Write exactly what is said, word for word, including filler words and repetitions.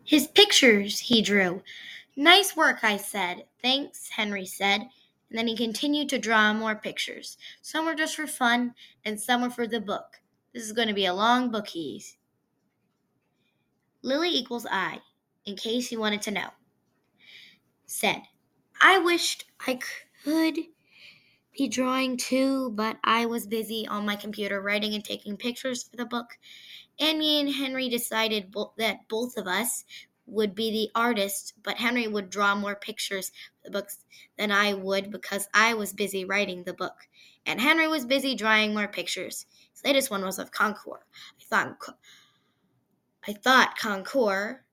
His pictures he drew. Nice work, I said. Thanks, Henry said. And then he continued to draw more pictures. Some were just for fun, and some were for the book. This is going to be a long book, he Lily equals I, in case you wanted to know, said. I wished I could be drawing too, but I was busy on my computer writing and taking pictures for the book. And me and Henry decided bo- that both of us would be the artists, but Henry would draw more pictures for the books than I would because I was busy writing the book. And Henry was busy drawing more pictures. His latest one was of Concours. I thought I thought Concours